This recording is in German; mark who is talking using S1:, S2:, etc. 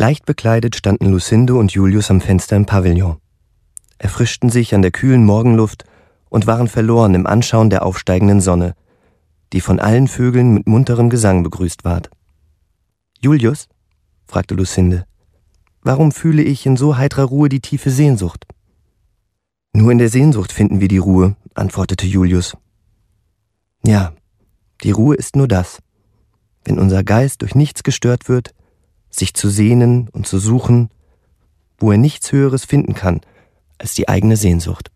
S1: Leicht bekleidet standen Lucinde und Julius am Fenster im Pavillon, erfrischten sich an der kühlen Morgenluft und waren verloren im Anschauen der aufsteigenden Sonne, die von allen Vögeln mit munterem Gesang begrüßt ward. »Julius«, fragte Lucinde, »warum fühle ich in so heitrer Ruhe die tiefe Sehnsucht?« »Nur in der Sehnsucht finden wir die Ruhe«, antwortete Julius. »Ja, die Ruhe ist nur das, wenn unser Geist durch nichts gestört wird, sich zu sehnen und zu suchen, wo er nichts Höheres finden kann als die eigene Sehnsucht.«